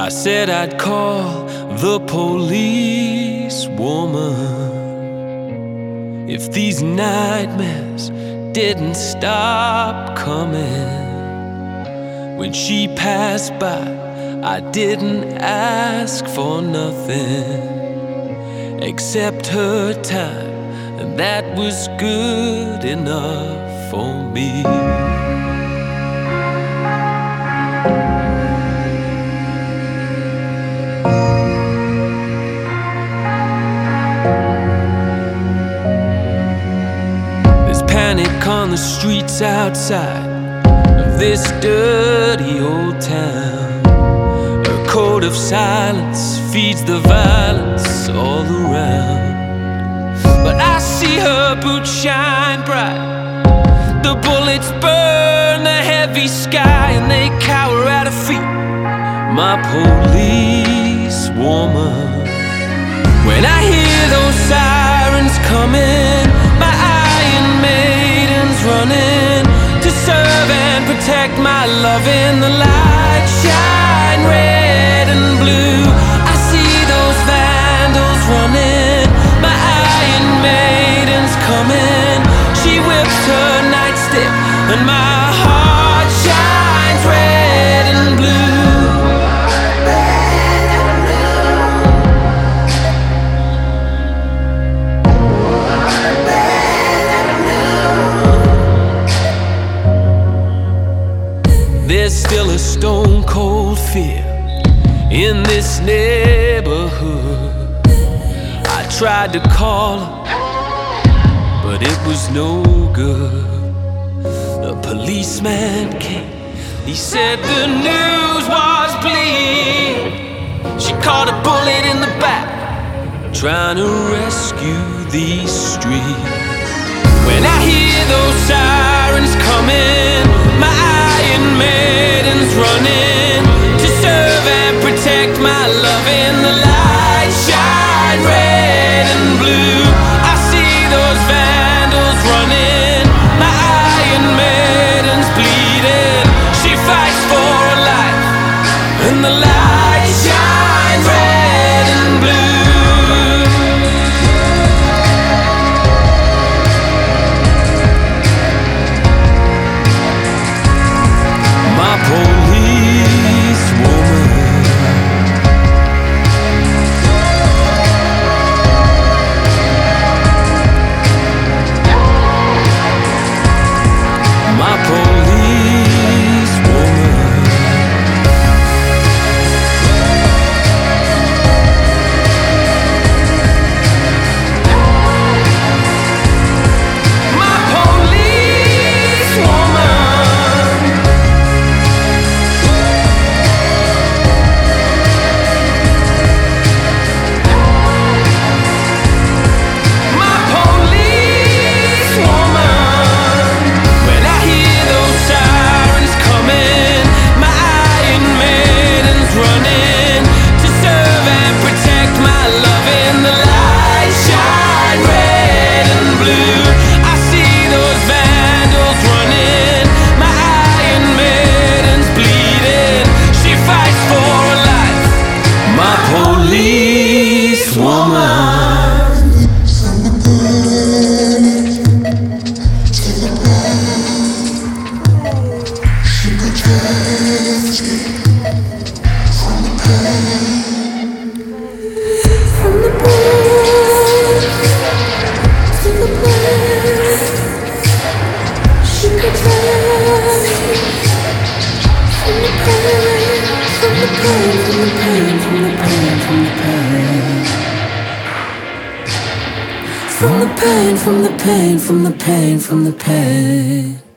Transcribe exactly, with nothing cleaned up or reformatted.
I said I'd call the police, woman, if these nightmares didn't stop coming. When she passed by, I didn't ask for nothing except her time, and that was good enough for me. There's panic on the streets outside of this dirty old town. Her code of silence feeds the violence all around. But I see her boots shine bright, the bullets burn the heavy sky, and they cower at her feet, my police woman. When I hear those sirens coming, my Iron Maiden's running to serve and protect my love in the light. Shine red and blue, I see those vandals running, my Iron Maiden's coming. She whips her nightstick and my heart shines red and blue. There's still a stone cold fear in this neighborhood. I tried to call her, but it was no good. The policeman came, he said the news was bleak. She caught a bullet in the back, trying to rescue these streets. When I hear those sirens coming, my Iron Maiden's running to serve and protect my love in the light. Shine red and blue, I see those vandals running, my Iron Maiden's bleeding. She fights for her life, and the light shines red and blue. My police woman. My police woman. My police woman. My police woman. When I hear those sirens coming, my Iron Maiden's running to serve and protect my love in the light. Shine red and blue, I see those vandals running, my Iron Maiden's bleeding. She fights for her life, my police woman. From the pain, from the pain, from the pain, from the pain.